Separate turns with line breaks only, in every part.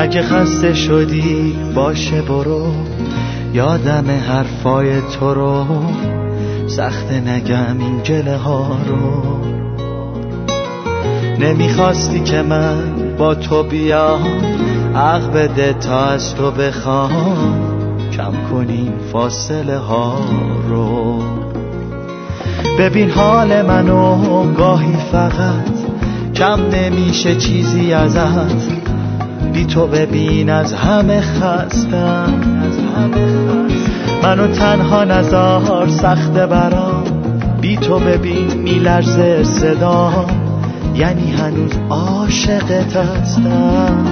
اگه خسته شدی باشه برو، یادم حرفای تو رو، سخته نگم این گله ها رو. نمیخواستی که من با تو بیام، عقل بده تا از تو بخوام، کم کنین فاصله ها رو. ببین حال منو گاهی فقط کم نمیشه چیزی ازت، بی تو ببین از همه خستم. منو تنها نذار سخته برام، بی تو ببین میلرزه صدام، یعنی هنوز عاشقت هستم.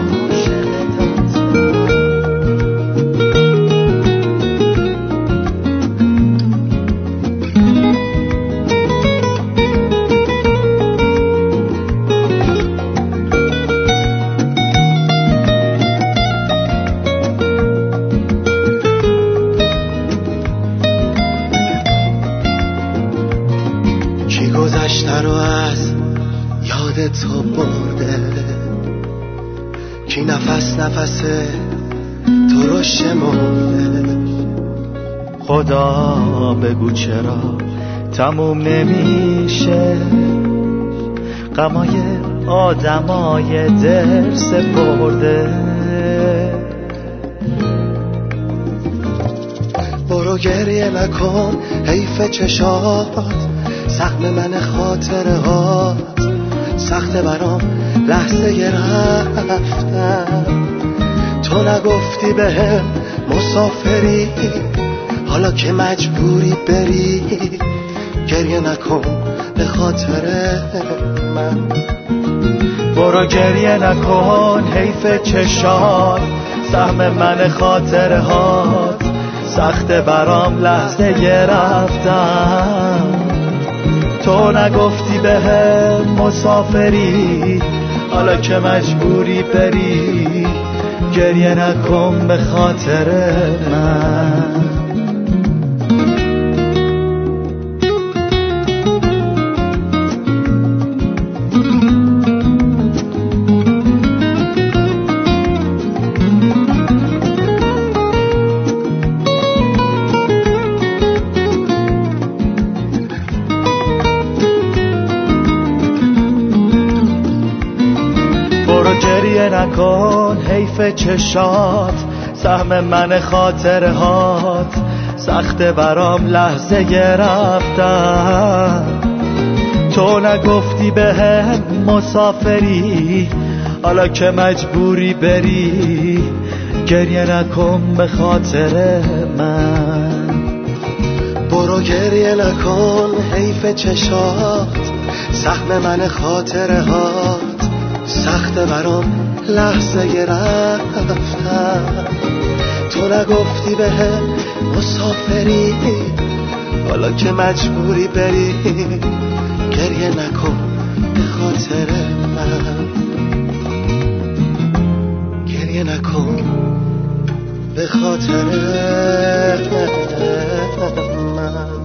کی گذشته رو از یاد تو برده، کی نفس نفس تو رو شمرده.
خدا بگو چرا تموم نمیشه، غمای آدمای دل سپرده.
برو گریه نکن حیف چشات، سهم من خاطره هات، سخته برام لحظه رفتن. تو نگفتی بهم مسافری، حالا که مجبوری بری، گریه نکن به خاطر من.
برو گریه نکن حیف چشات، سهم من خاطره هات، سخته برام لحظه رفتن. تو نگفتی بهم مسافری، حالا که مجبوری بری، گریه نکن به خاطر من. گریه نکن حیف چشات، سهم من خاطره هات، سخته برام لحظه رفتن. تو نگفتی بهم مسافری، حالا که مجبوری بری، گریه نکن به خاطر من.
برو گریه نکن حیف چشات، سهم من خاطره هات، سخته برام لحظه رفتن. تو نگفتی بهم مسافری، حالا که مجبوری بری، گریه نکن به خاطر من. گریه نکن به خاطر من.